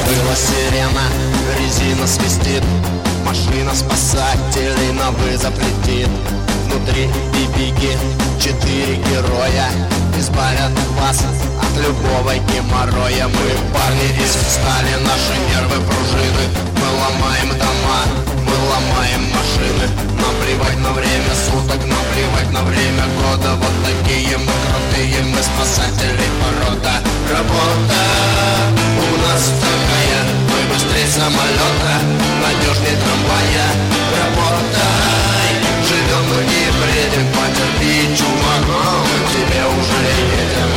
Завыла сирена, резина свистит, машина спасателей на вызов летит. Внутри бибики 4 героя избавят вас от любого геморроя. Мы парни из стали, наши нервы пружины. Мы ломаем дома, мы ломаем машины. Нам плевать на время суток, нам плевать на время года. Вот такие мы крутые, мы спасатели порода. Работа у нас такая, мы быстрее самолета, надежнее трамвая. Работай, живем мы не бредим, потерпи, чувак, мы к тебе уже едем.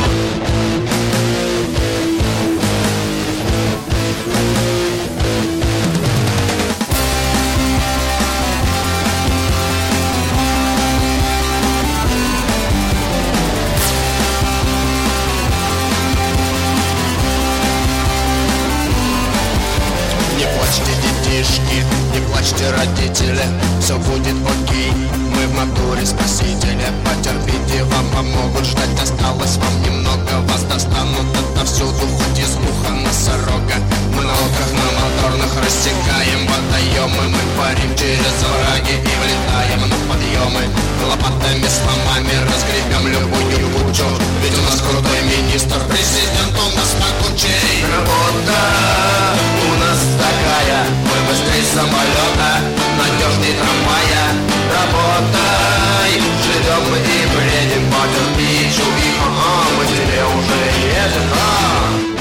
Не плачьте, детишки, не плачьте, родители, все будет окей, мы в натуре спасители. Потерпите, вам помогут, ждать осталось вам немного. Вас достанут отовсюду, хоть из уха носорога. Мы на лодках, на моторных рассекаем водоемы. Мы парим через овраги и влетаем на подъемы. Лопатами, сломами разгребем любую кучу, ведь у нас крутой министр, президент у нас могучий. Работа у нас такая, мы быстрее самолета, надежней трамвая. Работай, живем мы и бредим, потерпи, чувиха, мы тебе уже едем.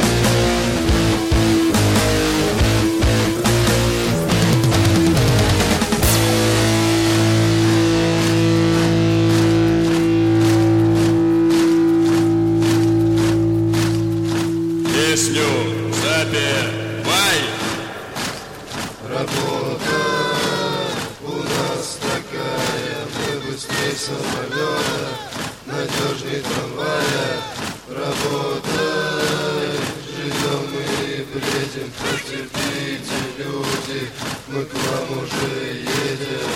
Песню запевай. Работа у нас такая, мы быстрее самолета, надежней трамвая. Работай, живем мы и бредим, потерпите, люди, мы к вам уже едем.